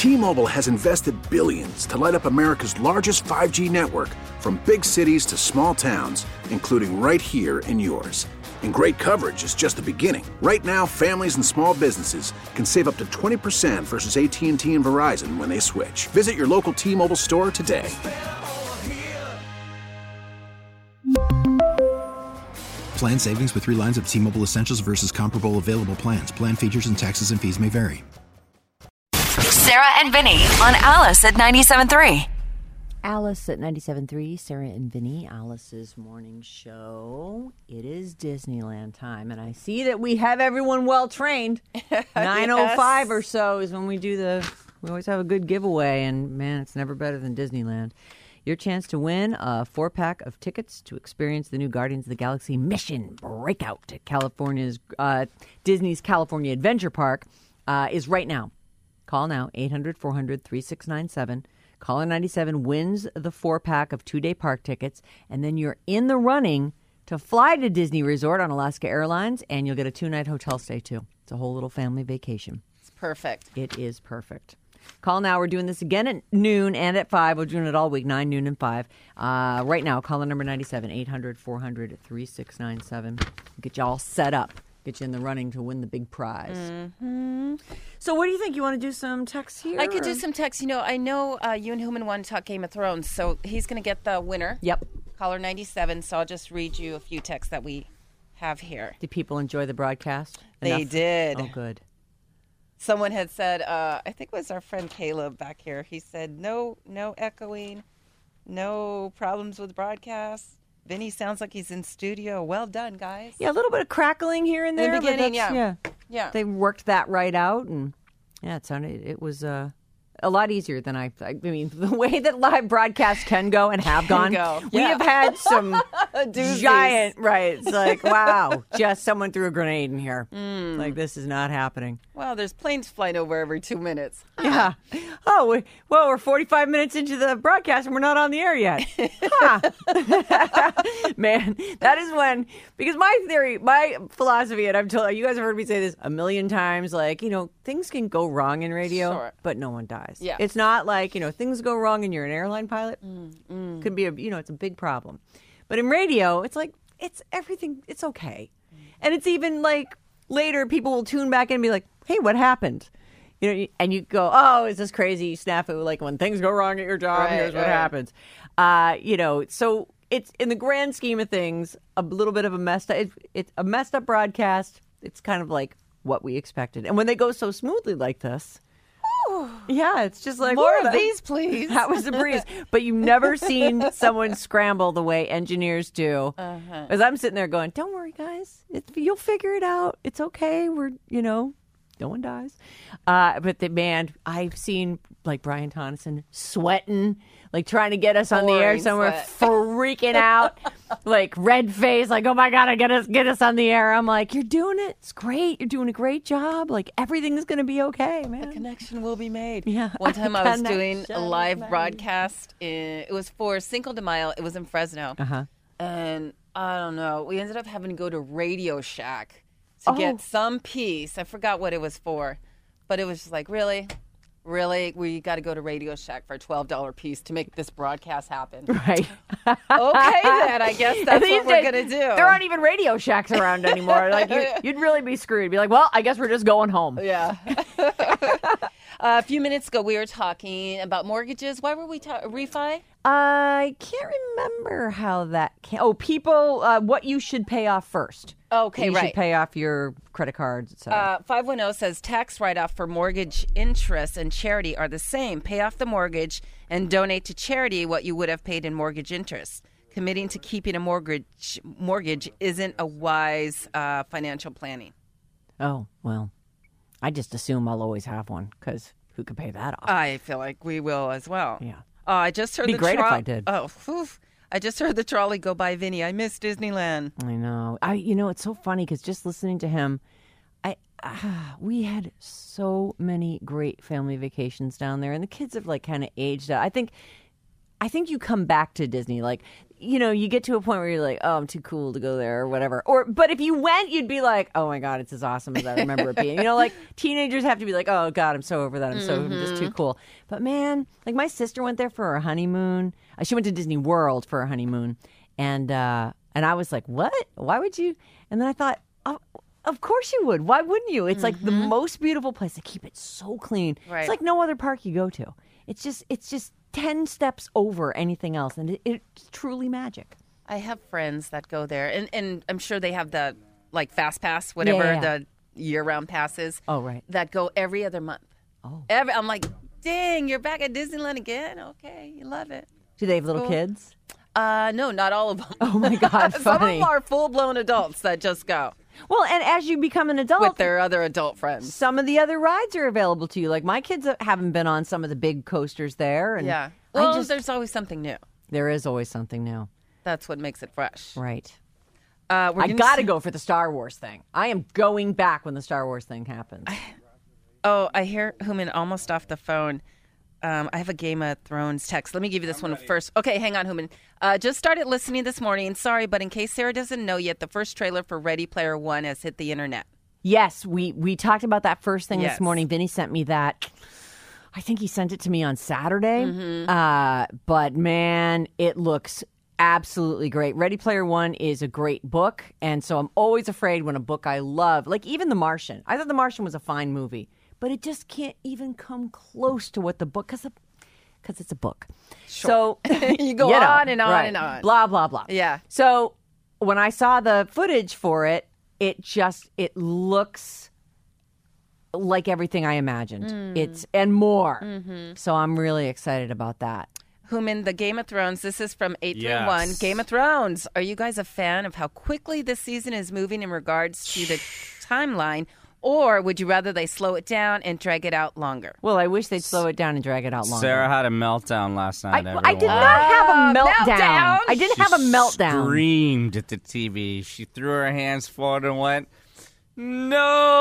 T-Mobile has invested billions to light up America's largest 5G network, from big cities to small towns, including right here in yours. And great coverage is just the beginning. Right now, families and small businesses can save up to 20% versus AT&T and Verizon when they switch. Visit your local T-Mobile store today. Plan savings with 3 lines of T-Mobile Essentials versus comparable available plans. Plan features and taxes and fees may vary. Sarah and Vinny on Alice at 97.3. Alice at 97.3, Sarah and Vinny, Alice's morning show. It is Disneyland time, and I see that we have everyone well trained. 9:05 or so is when we always have a good giveaway, and man, it's never better than Disneyland. Your chance to win a 4-pack of tickets to experience the new Guardians of the Galaxy Mission Breakout at California's Disney's California Adventure Park is right now. Call now, 800-400-3697. Caller 97 wins the 4-pack of 2-day park tickets, and then you're in the running to fly to Disney Resort on Alaska Airlines, and you'll get a 2-night hotel stay, too. It's a whole little family vacation. It's perfect. It is perfect. Call now. We're doing this again at noon and at 5. We're doing it all week, 9, noon, and 5. Right now, caller number 97, 800-400-3697. Get you all set up. Get you in the running to win the big prize. Mm-hmm. So what do you think? You want to do some texts here? I could do some texts. You know, I know you and Human want to talk Game of Thrones, so he's going to get the winner. Yep. Caller 97, so I'll just read you a few texts that we have here. Did people enjoy the broadcast? They did. Oh, good. Someone had said, I think it was our friend Caleb back here, he said, no echoing, no problems with broadcast. Vinny sounds like he's in studio. Well done, guys. Yeah, a little bit of crackling here and there. In the beginning, yeah. They worked that right out, and yeah, it was a lot easier than I mean, the way that live broadcasts can go and have gone. We have had some giant, right? It's like, wow, just someone threw a grenade in here. Like, this is not happening. Well, there's planes flying over every 2 minutes. Yeah. Oh, we're 45 minutes into the broadcast and we're not on the air yet. Man, that is when, because my philosophy, and I've told you guys have heard me say this a million times, like, things can go wrong in radio, but no one dies. Yeah. It's not like, things go wrong and you're an airline pilot. Could be it's a big problem. But in radio, it's like, it's everything, it's okay. And it's even like later people will tune back in and be like, hey, what happened? And you go, oh, is this crazy snafu? Like when things go wrong at your job, here's what happens. So it's in the grand scheme of things, a little bit of a messed up. It's a messed up broadcast. It's kind of like what we expected. And when they go so smoothly like this, yeah, it's just like more of these, please. That was a breeze. But you've never seen someone scramble the way engineers do. As I'm sitting there going, "Don't worry, guys. You'll figure it out. It's okay. No one dies." But I've seen like Brian Tonneson sweating, like trying to get us on the air somewhere, freaking out, like red face, like, "Oh my God, get us on the air." I'm like, "You're doing it. It's great. You're doing a great job. Like everything's gonna be okay, man. A connection will be made." Yeah. One time I was doing a live broadcast. It was for Cinco de Mayo. It was in Fresno. And I don't know. We ended up having to go to Radio Shack to get some peace. I forgot what it was for, but it was just like, really, we got to go to Radio Shack for a $12 piece to make this broadcast happen. Right. Okay, then I guess that's what we're gonna do. There aren't even Radio Shacks around anymore. Like you'd really be screwed. Be like, well, I guess we're just going home. Yeah. A few minutes ago, we were talking about mortgages. Why were we refi? I can't remember how that came. Oh, people, what you should pay off first. Okay, you should pay off your credit cards, etc. 510 says tax write-off for mortgage interest and charity are the same. Pay off the mortgage and donate to charity what you would have paid in mortgage interest. Committing to keeping a mortgage isn't a wise financial planning. Oh, well, I just assume I'll always have one because who could pay that off? I feel like we will as well. Yeah. I just heard It'd be great if I did. Oh, I just heard the trolley go by, Vinny. I miss Disneyland. I know. It's so funny because just listening to him, we had so many great family vacations down there, and the kids have like kind of aged out. I think you come back to Disney, like you get to a point where you're like, oh, I'm too cool to go there or whatever. But if you went, you'd be like, oh my God, it's as awesome as I remember it being. Like teenagers have to be like, oh God, I'm so over that. I'm just too cool. But man, like my sister went there for her honeymoon. She went to Disney World for her honeymoon. And I was like, what? Why would you? And then I thought, oh, of course you would. Why wouldn't you? It's like the most beautiful place. They keep it so clean. Right. It's like no other park you go to. It's just 10 steps over anything else, and it's truly magic. I have friends that go there, and I'm sure they have the like Fast Pass, whatever the year-round passes. Oh, right. That go every other month. Oh, I'm like, dang, you're back at Disneyland again? Okay, you love it. Do they have little kids? No, not all of them. Oh my God, Some funny. of them are full-blown adults that just go. Well, and as you become an adult, with their other adult friends, some of the other rides are available to you. Like my kids haven't been on some of the big coasters there. And yeah. Well, there's always something new. There is always something new. That's what makes it fresh. Right. I got to go for the Star Wars thing. I am going back when the Star Wars thing happens. I hear Human almost off the phone. I have a Game of Thrones text. Let me give you this one first. Okay, hang on, Human. Just started listening this morning. Sorry, but in case Sarah doesn't know yet, the first trailer for Ready Player One has hit the internet. Yes, we talked about that first thing this morning. Vinny sent me that. I think he sent it to me on Saturday. But man, it looks absolutely great. Ready Player One is a great book, and so I'm always afraid when a book I love, like even The Martian. I thought The Martian was a fine movie. But it just can't even come close to what the book, because it's a book. Sure. So you go on and on and on. Blah, blah, blah. Yeah. So when I saw the footage for it, it looks like everything I imagined. And more. So I'm really excited about that. Human, the Game of Thrones. This is from 831. Game of Thrones. Are you guys a fan of how quickly this season is moving in regards to the timeline? Or would you rather they slow it down and drag it out longer? Well, I wish they'd slow it down and drag it out longer. Sarah had a meltdown last night. I did not have a meltdown. I didn't have a meltdown. She screamed at the TV. She threw her hands forward and went, no!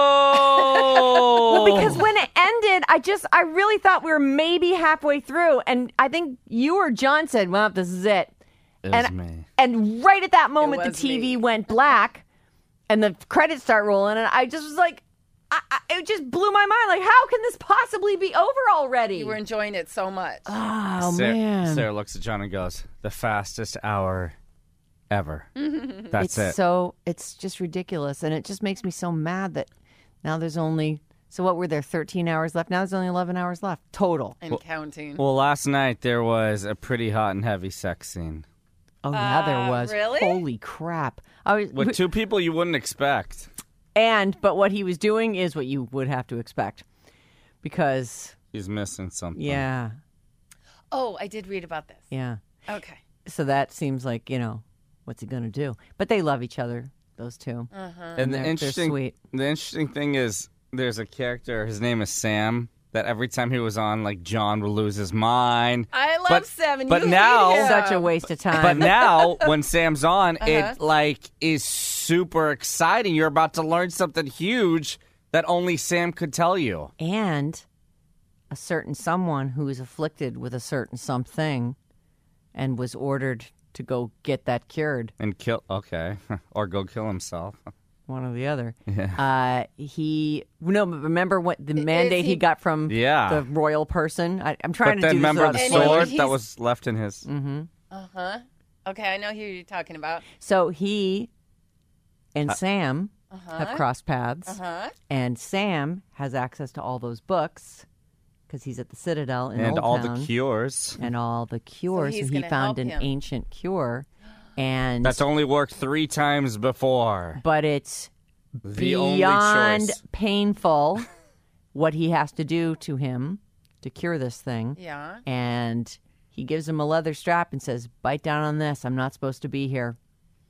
Well, because when it ended, I really thought we were maybe halfway through. And I think you or John said, well, this is it. It was me. And right at that moment, the TV went black and the credits start rolling. And I just was like, it just blew my mind. Like, how can this possibly be over already? You were enjoying it so much. Oh, man. Sarah looks at John and goes, the fastest hour ever. That's it. So it's just ridiculous. And it just makes me so mad that now there's only, so what were there, 13 hours left? Now there's only 11 hours left total. And counting. Well, last night there was a pretty hot and heavy sex scene. Oh, yeah, there was. Really? Holy crap. With two people you wouldn't expect. But what he was doing is what you would have to expect. Because he's missing something. Yeah. Oh, I did read about this. Yeah. Okay. So that seems like, what's he going to do? But they love each other, those two. And they're sweet. The interesting thing is there's a character, his name is Sam, that every time he was on, like, John would lose his mind. I love Sam. But now, such a waste of time. But now, when Sam's on, it is super exciting. You're about to learn something huge that only Sam could tell you. And a certain someone who is afflicted with a certain something and was ordered to go get that cured. And or go kill himself. One or the other. Yeah. Remember what the mandate he got from the royal person? I'm trying to do this. Remember the sword that was left in his. Okay, I know who you're talking about. So he and Sam have crossed paths, and Sam has access to all those books because he's at the Citadel in Old Town. And all the cures. And all the cures. So he found an ancient cure. And that's only worked 3 times before. But it's the beyond painful what he has to do to him to cure this thing. Yeah. And he gives him a leather strap and says, bite down on this. I'm not supposed to be here.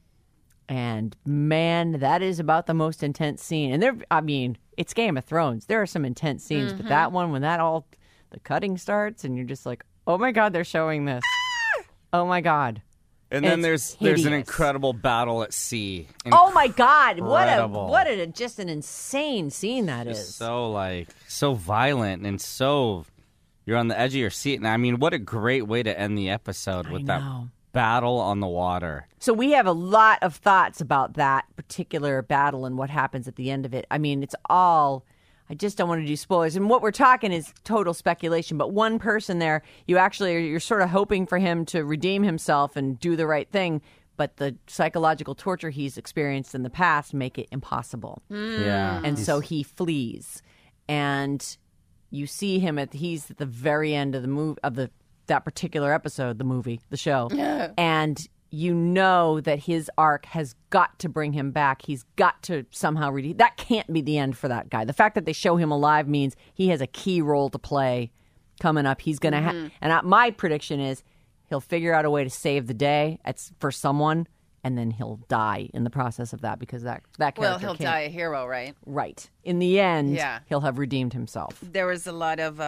And man, that is about the most intense scene. And it's Game of Thrones. There are some intense scenes, but that one, when the cutting starts and you're just like, oh my God, they're showing this. Oh my God. And then there's an incredible battle at sea. Oh my God! What a just an insane scene that is. So violent and so you're on the edge of your seat. And I mean, what a great way to end the episode with battle on the water. So we have a lot of thoughts about that particular battle and what happens at the end of it. I mean, it's all... I just don't want to do spoilers. And what we're talking is total speculation. But one person there, you're sort of hoping for him to redeem himself and do the right thing. But the psychological torture he's experienced in the past make it impossible. Yeah. And so he flees. And you see him he's at the very end of the movie, that particular episode, the show. And you know that his arc has got to bring him back. He's got to somehow redeem. That can't be the end for that guy. The fact that they show him alive means he has a key role to play coming up. He's going to and my prediction is he'll figure out a way to save the day for someone, and then he'll die in the process of that because that character Well, he'll die a hero, right? Right. In the end, he'll have redeemed himself. There was a lot of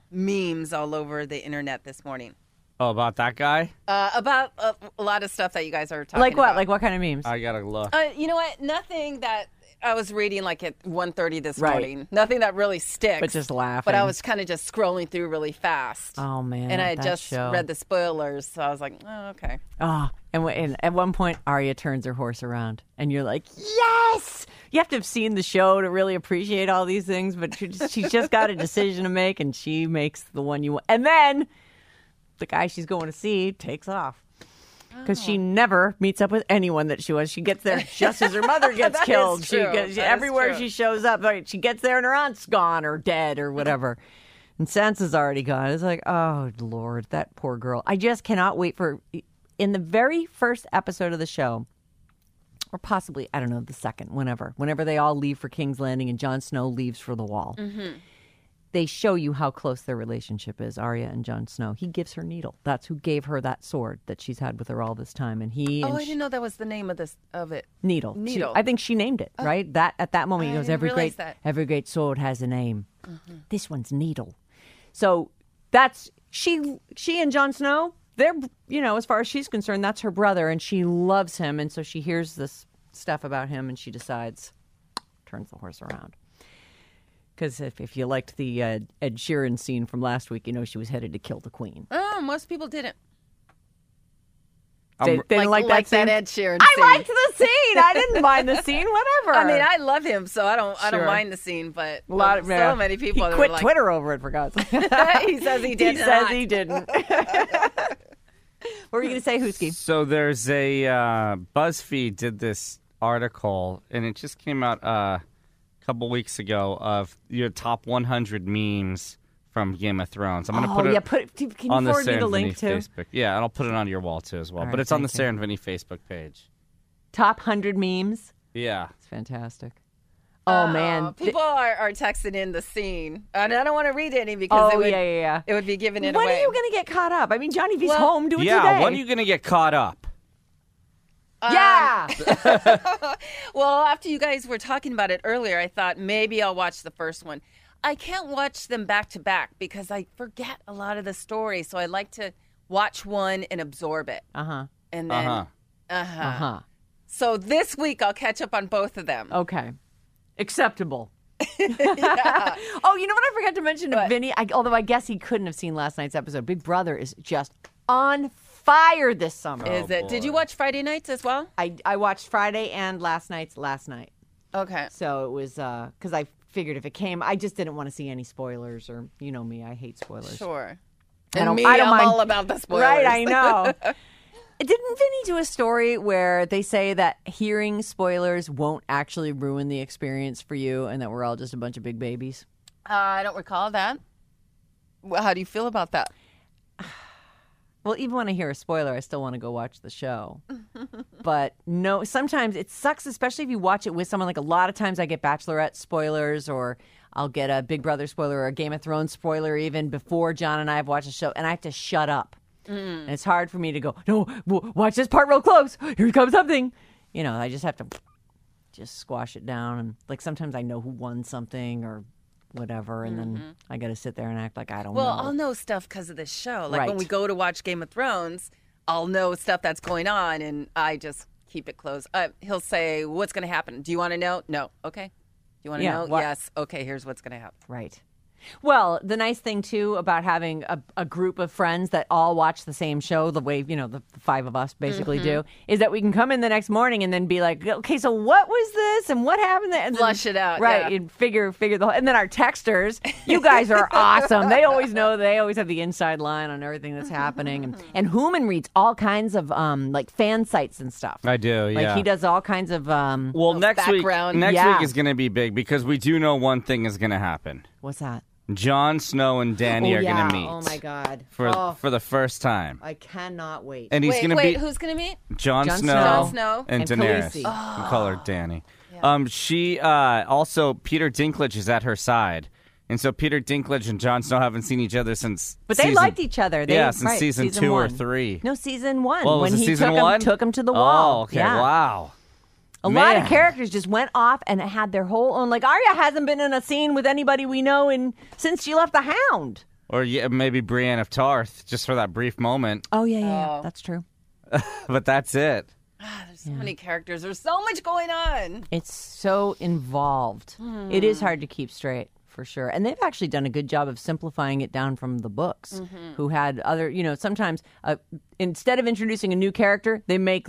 memes all over the internet this morning. Oh, about that guy? About a lot of stuff that you guys are talking Like what? about. Like what kind of memes? I gotta look. You know what? Nothing that I was reading like at 1:30 this morning. Nothing that really sticks. But just laughing. But I was kind of just scrolling through really fast. Oh, man. And I had that just show. read the spoilers, so I was like, oh, okay. Oh, and at one point, Arya turns her horse around, and you're like, yes! You have to have seen the show to really appreciate all these things, but she's just got a decision to make, and she makes the one you want. And then the guy she's going to see takes off. Because she never meets up with anyone that she was. She gets there just as her mother gets That killed. is true. Everywhere That is true. she shows up, right, she gets there and her aunt's gone or dead or whatever. And Sansa's already gone. It's like, oh, Lord, that poor girl. I just cannot wait for... In the very first episode of the show, or possibly, I don't know, the second, whenever they all leave for King's Landing and Jon Snow leaves for the Wall, they show you how close their relationship is, Arya and Jon Snow. He gives her Needle. That's who gave her that sword that she's had with her all this time. And he... I didn't know that was the name of it. Needle. Needle. I think she named it, right? That at that moment, he goes, didn't every realize that. every great sword has a name. This one's Needle. So that's... She and Jon Snow, they're, as far as she's concerned, that's her brother, and she loves him. And so she hears this stuff about him, and she decides, turns the horse around. Because if you liked the Ed Sheeran scene from last week, she was headed to kill the queen. Oh, most people didn't. They didn't like that scene? Ed Sheeran I scene. liked the scene. I didn't mind the scene. Whatever. I mean, I love him, so I don't Sure. mind the scene. But A lot of so many people He that quit were like, Twitter over it, for God's sake. he says he did He not. says he didn't. What were you going to say, Husky? So there's a BuzzFeed did this article, and it just came out a couple weeks ago of your top 100 memes from Game of Thrones. I'm going to put it can on you the forward me Sarah the and link Vinny too? Facebook. Yeah, and I'll put it on your wall too as well. All But right, it's on the thank you. Sarah and Vinny Facebook page. Top 100 memes. Yeah. It's fantastic. Oh, man. People are texting in the scene, and I don't want to read any because yeah. it would be giving it When away. are you going to get caught up? I mean, Johnny V's Well, home. Do it Yeah, today. when are you going to get caught up? Yeah. Well, after you guys were talking about it earlier, I thought maybe I'll watch the first one. I can't watch them back to back because I forget a lot of the story. So I like to watch one and absorb it. Uh-huh. And then, Uh-huh. So this week I'll catch up on both of them. Okay. Acceptable. Oh, you know what I forgot to mention to What? Vinny? Although I guess he couldn't have seen last night's episode. Big Brother is just on fire this summer. Is it? Did you watch Friday nights as well? I watched Friday and last night. Okay. So it was because I figured if it came, I just didn't want to see any spoilers, or you know me, I hate spoilers. Sure. I And don't- me, I don't I'm mind- all about the spoilers. Right, I know. Didn't Vinny do a story where they say that hearing spoilers won't actually ruin the experience for you, and that we're all just a bunch of big babies? I don't recall that. Well, how do you feel about that? Well, even when I hear a spoiler, I still want to go watch the show. But no, sometimes it sucks, especially if you watch it with someone. Like a lot of times I get Bachelorette spoilers, or I'll get a Big Brother spoiler or a Game of Thrones spoiler even before John and I have watched the show, and I have to shut up. And it's hard for me to go, no, watch this part real close. Here comes something. I just have to just squash it down. And like sometimes I know who won something or whatever, and then I got to sit there and act like I don't know. Well, I'll know stuff because of the show. Like Right. when we go to watch Game of Thrones, I'll know stuff that's going on, and I just keep it close. He'll say, what's going to happen? Do you want to know? No. Okay. Do you want to Yeah, know? what- Yes. Okay, here's what's going to happen. Right. Well, the nice thing, too, about having a group of friends that all watch the same show, the way, the five of us basically do, is that we can come in the next morning and then be like, okay, so what was this and what happened there? And flush it out. Right. Yeah. And figure the whole, and then our texters, you guys are awesome. They always know, they always have the inside line on everything that's happening. And Hooman reads all kinds of like fan sites and stuff. I do, yeah. Like he does all kinds of... well, next week is going to be big because we do know one thing is going to happen. What's that? Jon Snow and Dany are going to meet. Oh, my God. For the first time. I cannot wait. And he's going to be... who's going to meet? Jon Snow and Daenerys. Khaleesi. We call her Dany. Yeah. She also, Peter Dinklage is at her side. And so Peter Dinklage and Jon Snow haven't seen each other since But they liked each other. Since season 2 or 3. No, season 1. Well, when was it he season 1? took him to the wall. Oh, okay. Yeah. Wow. A lot of characters just went off and had their whole own. Like, Arya hasn't been in a scene with anybody we know since she left the Hound. Or maybe Brienne of Tarth, just for that brief moment. Oh, yeah. That's true. But that's it. There's so many characters. There's so much going on. It's so involved. It is hard to keep straight, for sure. And they've actually done a good job of simplifying it down from the books, who had other, sometimes instead of introducing a new character, they make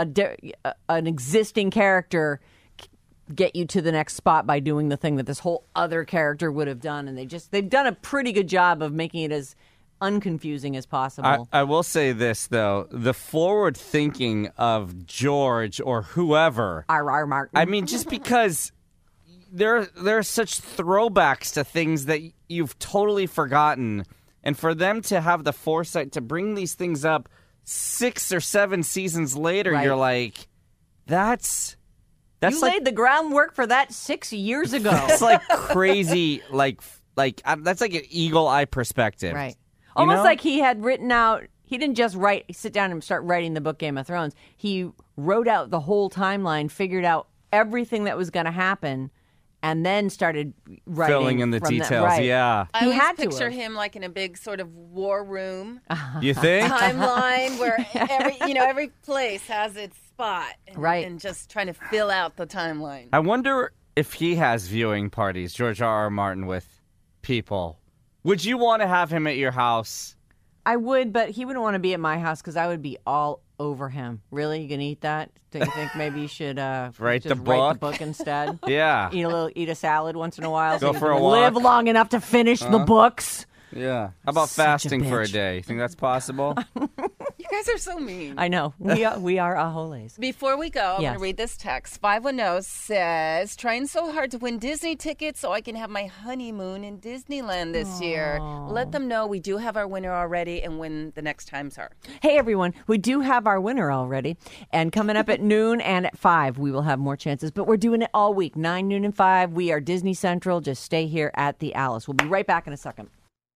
an existing character get you to the next spot by doing the thing that this whole other character would have done. And they've done a pretty good job of making it as unconfusing as possible. I will say this, though. The forward thinking of George or whoever. R.R. Martin. I mean, just because there are such throwbacks to things that you've totally forgotten. And for them to have the foresight to bring these things up 6 or 7 seasons later, You're like, that's you laid the groundwork for that 6 years ago. It's like crazy, like that's like an eagle eye perspective, right? Almost like he had written out. He didn't just sit down and start writing the book Game of Thrones. He wrote out the whole timeline, figured out everything that was going to happen, and then started writing, filling in the details. Right. Yeah, I always picture him like in a big sort of war room. You think timeline where every place has its spot, and just trying to fill out the timeline. I wonder if he has viewing parties, George R.R. Martin, with people. Would you want to have him at your house? I would, but he wouldn't want to be at my house because I would be all over him. Really? You gonna eat that? Do you think maybe you should write the book instead? Yeah. Eat a salad once in a while. Go so for a walk. Live long enough to finish the books. Yeah. How about fasting for a day? You think that's possible? You guys are so mean. I know. We are aholes. Before we go, I'm going to read this text. 510 says, trying so hard to win Disney tickets so I can have my honeymoon in Disneyland this year. Let them know we do have our winner already and when the next times are. Hey, everyone. We do have our winner already. And coming up at noon and at 5, we will have more chances. But we're doing it all week, 9, noon, and 5. We are Disney Central. Just stay here at the Alice. We'll be right back in a second.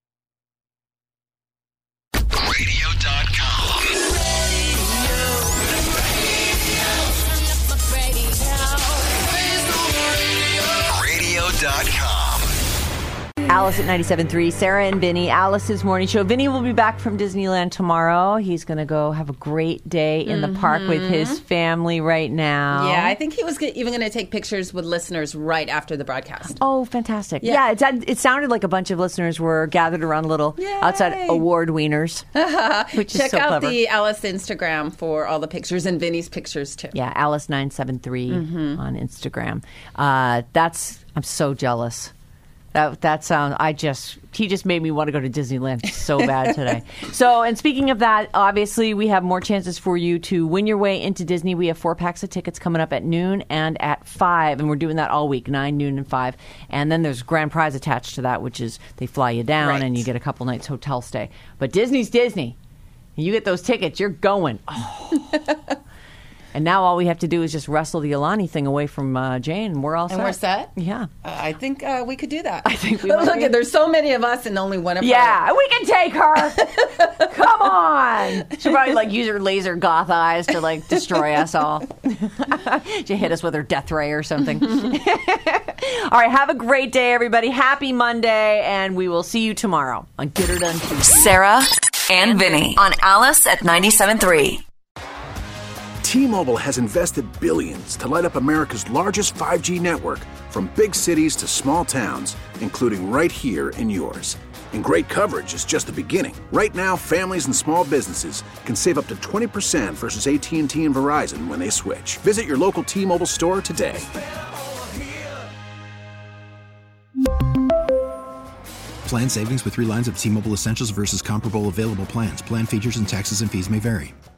Alice at 97.3, Sarah and Vinny, Alice's Morning Show. Vinny will be back from Disneyland tomorrow. He's going to go have a great day in the park with his family right now. Yeah, I think he was even going to take pictures with listeners right after the broadcast. Oh, fantastic. Yeah, it sounded like a bunch of listeners were gathered around little outside award wieners, which is so clever. Check out the Alice Instagram for all the pictures and Vinny's pictures, too. Yeah, Alice973 on Instagram. I'm so jealous. That sounds. He just made me want to go to Disneyland so bad today. So, and speaking of that, obviously we have more chances for you to win your way into Disney. We have 4 packs of tickets coming up at noon and at 5, and we're doing that all week, 9, noon, and 5. And then there's grand prize attached to that, which is they fly you down and you get a couple nights hotel stay. But Disney's Disney. You get those tickets, you're going. Oh. And now all we have to do is just wrestle the Alani thing away from Jane, and we're all set. And we're set? Yeah. I think we could do that. I think we Look, there's so many of us and only one of her. Yeah, we can take her. Come on. She'll probably use her laser goth eyes to destroy us all. She'll hit us with her death ray or something. All right, have a great day, everybody. Happy Monday, and we will see you tomorrow on Get Her Done Tuesday. Sarah and Vinny on Alice at 97.3. T-Mobile has invested billions to light up America's largest 5G network, from big cities to small towns, including right here in yours. And great coverage is just the beginning. Right now, families and small businesses can save up to 20% versus AT&T and Verizon when they switch. Visit your local T-Mobile store today. Plan savings with 3 lines of T-Mobile Essentials versus comparable available plans. Plan features and taxes and fees may vary.